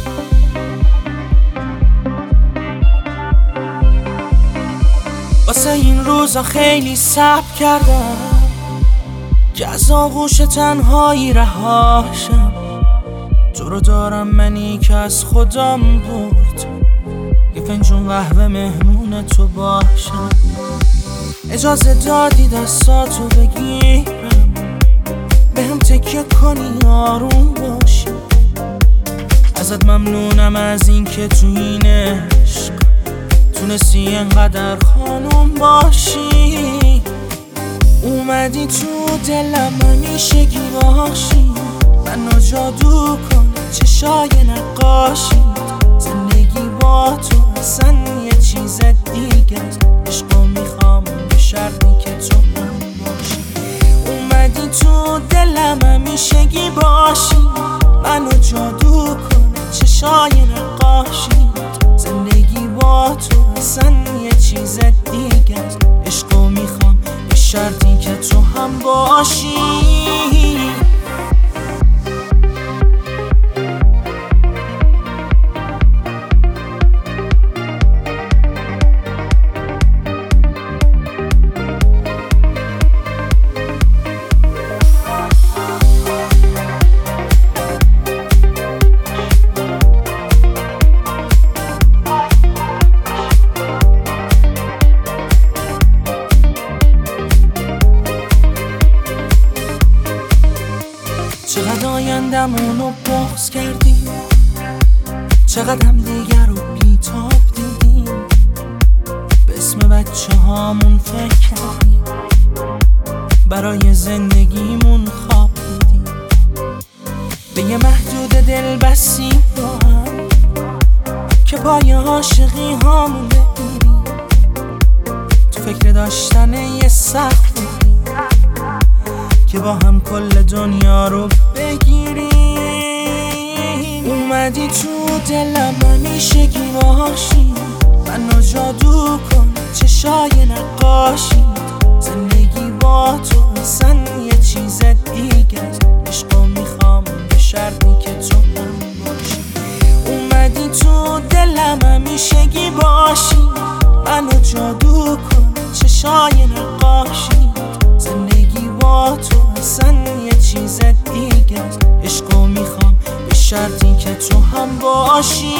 واسه این روزا خیلی صبر کردم که از آغوش تنهایی رهاشم. تو رو دارم منی که از خودم برد، یه فنجون قهوه مهمون تو باشم. اجازه دادی دستاتو بگیرم، بهم تکیه کنی آروم باشی. ازت ممنونم از این که تو این عشق تونستی اینقدر خانوم باشی. اومدی تو دلم همیشگی باشی، منو جادو کن چشای نقاشی. زندگی با تو اصلا یه چیز دیگه، عشقو میخوام به شرطی که تو هم باشی. اومدی تو دلم همیشگی باشی، منو جادو کن چشای نقاشی. زندگی با تو اصلا یه چیز دیگه، عشقو میخوام به شرطی که تو هم باشی. چقدر آیندمونو بغض کردیم، چقدر هم دیگر رو بیتاب دیدیم. به اسم بچه هامون فکر کردیم، برای زندگیمون خواب دیدیم. به یه محدود دل بستیم با هم که پای عاشقی هامون بگیریم. تو فکر داشتن یه سقف بودیم که با هم کل دنیا رو بگیریم. اومدی تو دلم همیشگی باشی، منو جادو کن چشای نقاشی. زندگی با تو اصلا یه چیز دیگه، عشقو میخوام به شرطی که تو هم باشی. اومدی تو دلم همیشگی باشی، منو جادو کن چشای نقاشی. زندگی با تو اصلا یه چیز دیگه، عشقو میخوام به شرطی که تو هم باشی.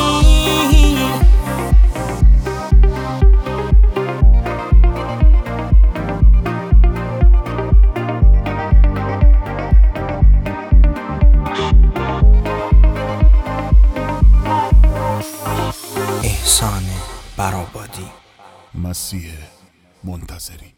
احسان برآبادی، مسیح منتظری.